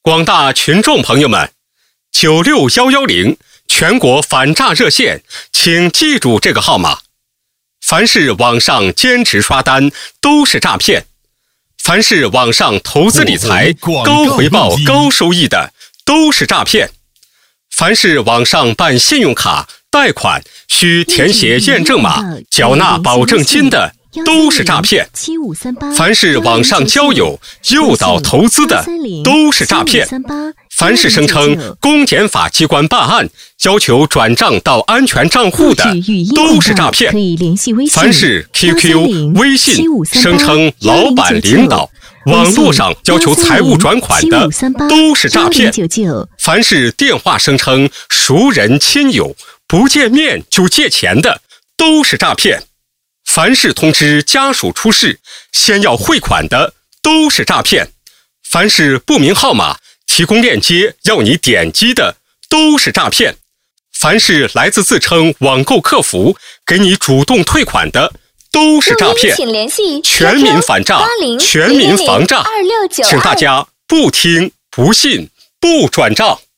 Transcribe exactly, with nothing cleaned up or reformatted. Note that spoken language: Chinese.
广大群众朋友们，九六一一零全国反诈热线，请记住这个号码。凡是网上兼职刷单都是诈骗，凡是网上投资理财高回报高收益的都是诈骗，凡是网上办信用卡贷款需填写验证码缴纳保证金的都是诈骗，凡是网上交友诱导投资的都是诈骗，凡是声称公检法机关办案要求转账到安全账户的都是诈骗，凡是 Q Q 微信声称老板领导网络上要求财务转款的都是诈骗，凡是电话声称熟人亲友不见面就借钱的都是诈骗，凡是通知家属出事先要汇款的都是诈骗，凡是不明号码提供链接要你点击的都是诈骗，凡是来自自称网购客服给你主动退款的都是诈骗。全民反诈，全民防诈，请大家不听不信不转账。